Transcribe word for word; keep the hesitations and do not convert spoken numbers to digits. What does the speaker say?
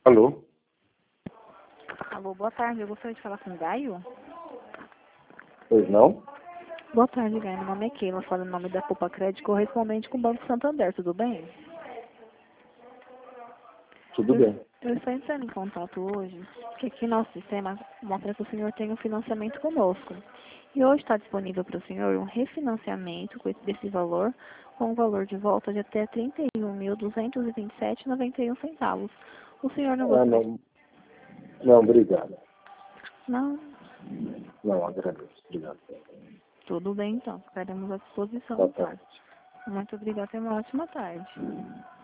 Alô? Alô, boa tarde. Eu gostaria de falar com o Gaio. Pois não? Boa tarde, Gaio. Meu nome é Keila, falo em nome da Poupa Crédito, correspondente com o Banco Santander, tudo bem? Tudo Eu, bem. eu estou entrando em contato hoje, porque aqui nosso sistema mostra que o senhor tem um financiamento conosco. E hoje está disponível para o senhor um refinanciamento com esse, desse valor, com um valor de volta de até trinta e um mil duzentos e vinte e sete reais e noventa e um centavos. O senhor não Ah, gostaria de... não. Não, obrigado. Não? Não, agradeço. Obrigado. Tudo bem, então. Ficaremos à disposição, Boa tá? tarde. Muito obrigada. Tenha uma ótima tarde.